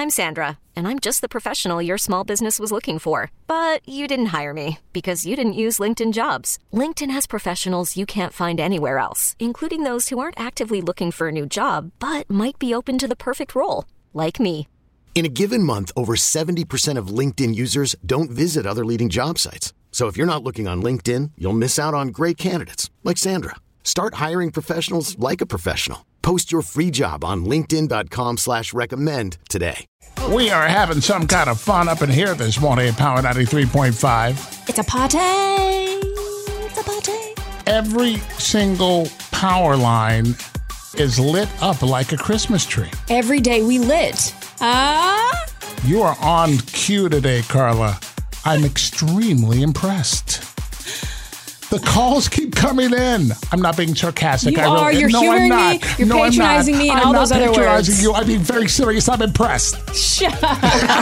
I'm Sandra, and I'm just the professional your small business was looking for. But you didn't hire me because you didn't use LinkedIn Jobs. LinkedIn has professionals you can't find anywhere else, including those who aren't actively looking for a new job, but might be open to the perfect role, like me. In a given month, over 70% of LinkedIn users don't visit other leading job sites. So if you're not looking on LinkedIn, you'll miss out on great candidates like Sandra. Start hiring professionals like a professional. Post your free job on linkedin.com/recommend today. We are having some kind of fun up in here this morning at Power 93.5. It's a party. It's a party. Every single power line is lit up like a Christmas tree. Every day we lit. You are on cue today, Carla. I'm extremely impressed. The calls keep coming in. I'm not being sarcastic. You are. You're humoring me. You're patronizing me and all those other words. I'm not patronizing you. I'm being very serious. I'm impressed. Shut up.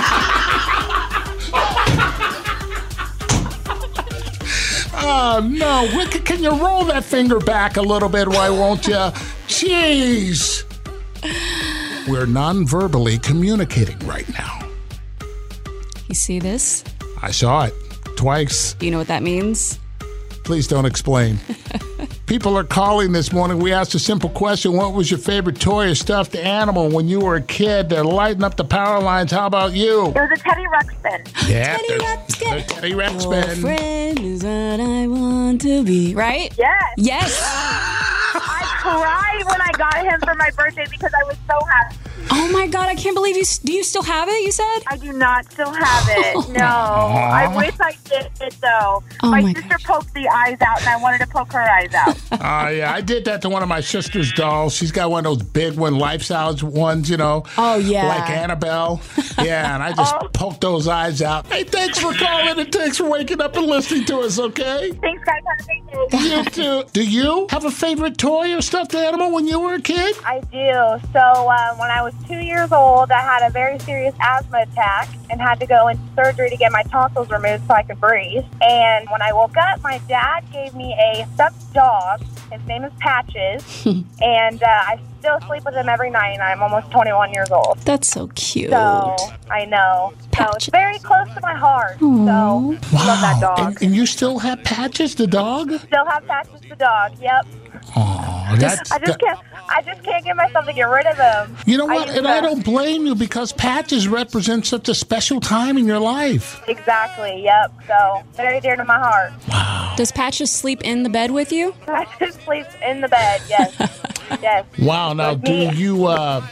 Oh, no. Can you roll that finger back a little bit? Why won't you? Jeez. We're non-verbally communicating right now. You see this? I saw it twice. Do you know what that means? Please don't explain. People are calling this morning. We asked a simple question. What was your favorite toy or stuffed animal when you were a kid? They're lighting up the power lines. How about you? It was a Teddy Ruxpin. Yeah, Teddy Ruxpin. Teddy Ruxpin. Your friend is what I want to be. Right? Yes. Yes. I cried when I got him for my birthday because I was so happy. Oh my God, I can't believe you. Do you still have it, you said? I do not still have it. No. I wish I did it, though. Oh my my sister gosh. poked the eyes out, and I wanted to poke her eyes out. Yeah, I did that to one of my sister's dolls. She's got one of those big one, life-size ones, you know. Oh, yeah. Like Annabelle. Yeah, and I just poked those eyes out. Hey, thanks for calling and thanks for waking up and listening to us, okay? Thanks, guys. Have a great day. You too. Do you have a favorite toy or stuffed animal when you were a kid? I do. So when I was 2 years old, I had a very serious asthma attack and had to go into surgery to get my tonsils removed so I could breathe. And when I woke up, my dad gave me a stuffed dog. His name is Patches. And I still sleep with him every night, and I'm almost 21 years old. That's so cute. So, I know. So it's very close to my heart. So, Wow. I love that dog. And you still have Patches, the dog? Still have Patches the dog, yep. Oh, I just can't get myself to get rid of him. You know what? I don't blame you because Patches represents such a special time in your life. Exactly, yep. So, very dear to my heart. Does Patches sleep in the bed with you? Patches sleeps in the bed, yes. Yes. Wow. Now, do you,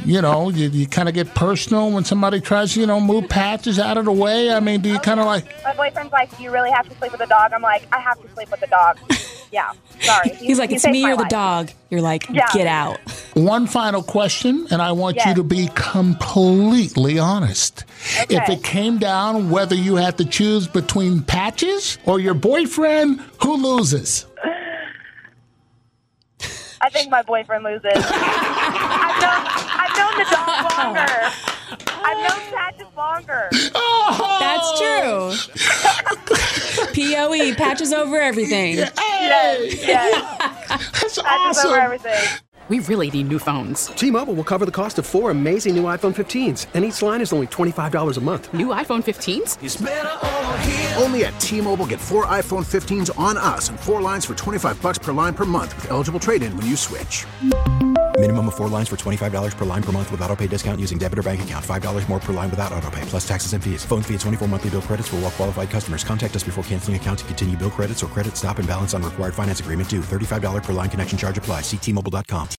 you kind of get personal when somebody tries to, move Patches out of the way? I mean, do you kind of like... My boyfriend's like, do you really have to sleep with the dog? I'm like, I have to sleep with the dog. Yeah, sorry. He's like, it's me or the dog. You're like, get out. One final question, and I want you to be completely honest. Okay. If it came down whether you had to choose between Patches or your boyfriend, who loses? I think my boyfriend loses. I've known the dog longer. I've known Patches longer. Oh! That's true. POE, Patches over everything. Yes. That's Patches awesome. over everything. We really need new phones. T-Mobile will cover the cost of 4 amazing new iPhone 15s, and each line is only $25 a month. New iPhone 15s? It's better over here. Only at T-Mobile, get 4 iPhone 15s on us and 4 lines for $25 per line per month with eligible trade-in when you switch. Minimum of 4 lines for $25 per line per month with autopay discount using debit or bank account. $5 more per line without autopay, plus taxes and fees. Phone fee at 24 monthly bill credits for well-qualified customers. Contact us before canceling account to continue bill credits or credit stop and balance on required finance agreement due. $35 per line connection charge applies. See T-Mobile.com.